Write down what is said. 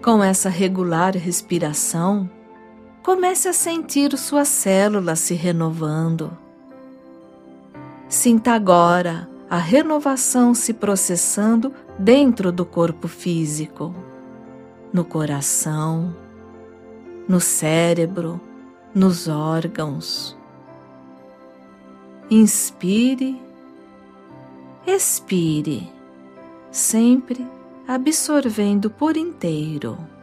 Com essa regular respiração, comece a sentir suas células se renovando. Sinta agora a renovação se processando dentro do corpo físico, no coração, no cérebro, nos órgãos. Inspire, expire, sempre absorvendo por inteiro.